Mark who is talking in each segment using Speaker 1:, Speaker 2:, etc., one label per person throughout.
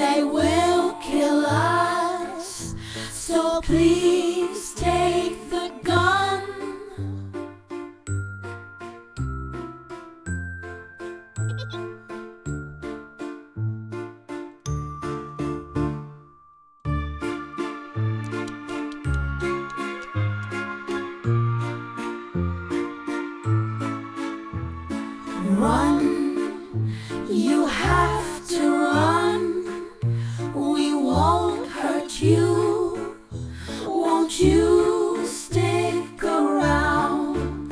Speaker 1: they will kill us. So please take the gun. Run, you have to run. We won't hurt you. Won't you stick around?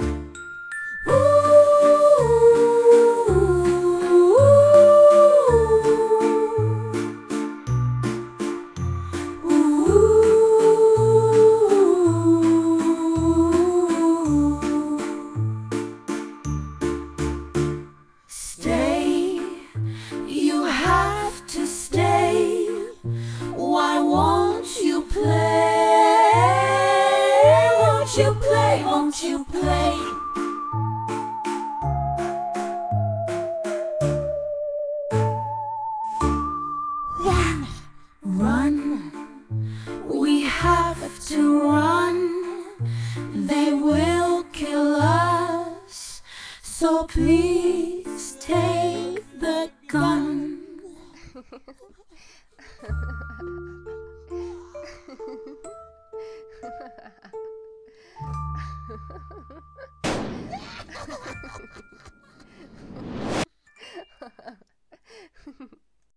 Speaker 1: Stay, you have to stay. Why won't you play? Won't you play? Won't you play? Run, run, we have to run. They will kill us. So please take the gun.